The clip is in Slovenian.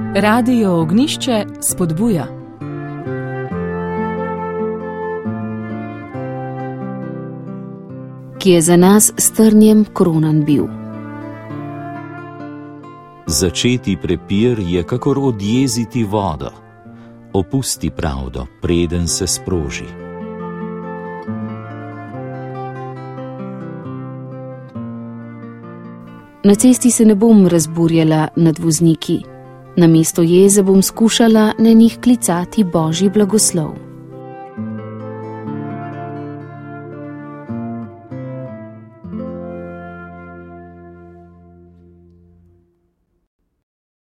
Radio Ognjišče spodbuja. Ki je za nas s trnjem kronan bil. Začeti prepir je kakor odjeziti vodo. Opusti pravdo, preden se sproži. Na cesti se ne bom razburjala nad vozniki. Namesto jeze bom skušala na njih klicati Božji blagoslov.